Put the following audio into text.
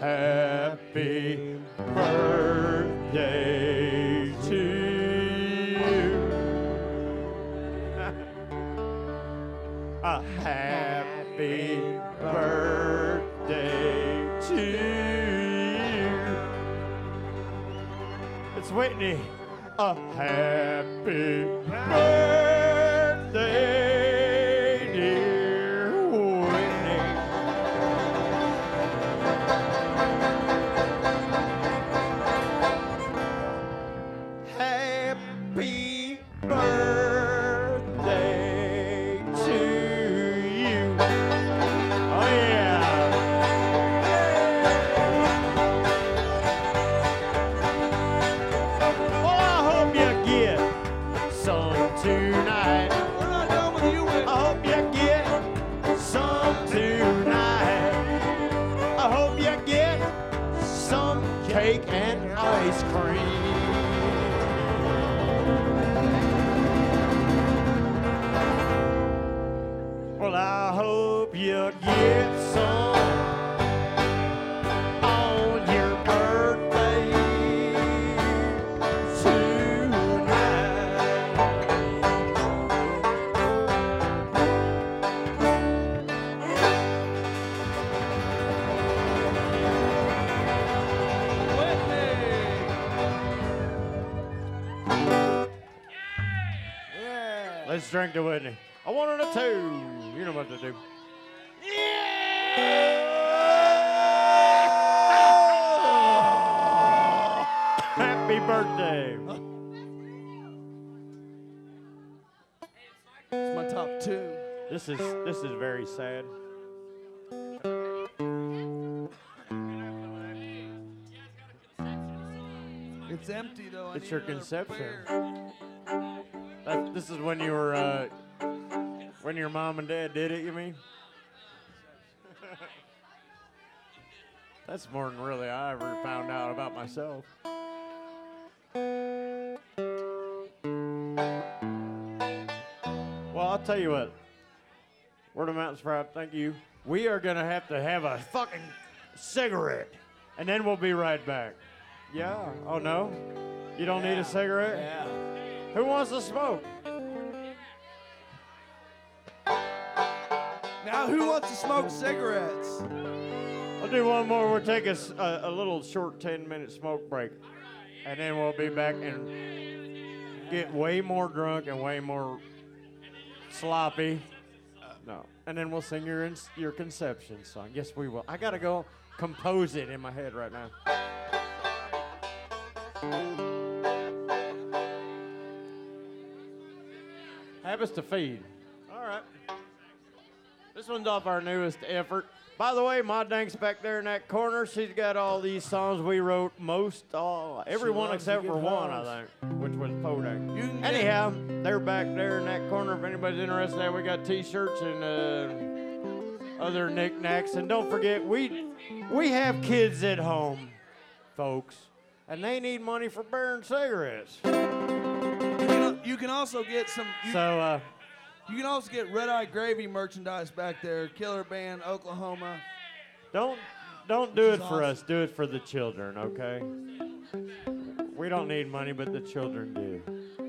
happy birthday to you. A happy birthday to you. It's Whitney. A happy birthday, dear Whitney. Happy birthday to you. Oh, yeah. Well, I hope you get some tonight. We're not done with you, Whitney. I hope you get some tonight. I hope you get some cake and ice cream. Well, I hope you get some on your birthday tonight. Yeah. Let's drink to Whitney. I want it a two. You know what to do. Happy birthday. It's my top two. This is very sad. It's empty though. I It's need your another conception. beer. This is when you were when your mom and dad did it, you mean? That's more than really I ever found out about myself. Well, I'll tell you what. Word of Mountain Sprout, thank you. We are going to have a fucking cigarette, and then we'll be right back. Yeah? Oh, no? You don't need a cigarette? Yeah. Who wants to smoke? Now, who wants to smoke cigarettes? I'll do one more. We'll take a little short 10-minute smoke break, and then we'll be back and get way more drunk and way more sloppy. No, and then we'll sing your conception song. Yes, we will. I gotta go compose it in my head right now. Habits to feed. All right. This one's off our newest effort. By the way, Ma Dank's back there in that corner. She's got all these songs we wrote, every one loves except to for get one, hugs. I think, which was Podak. You can get- Anyhow, they're back there in that corner. If anybody's interested, we got T-shirts and other knickknacks. And don't forget, we have kids at home, folks, and they need money for burning cigarettes. You can also get some. So, You can also get Red Eye Gravy merchandise back there. Killer Band, Oklahoma. don't do it is for awesome. us. Do it for the children, okay? We don't need money, but the children do.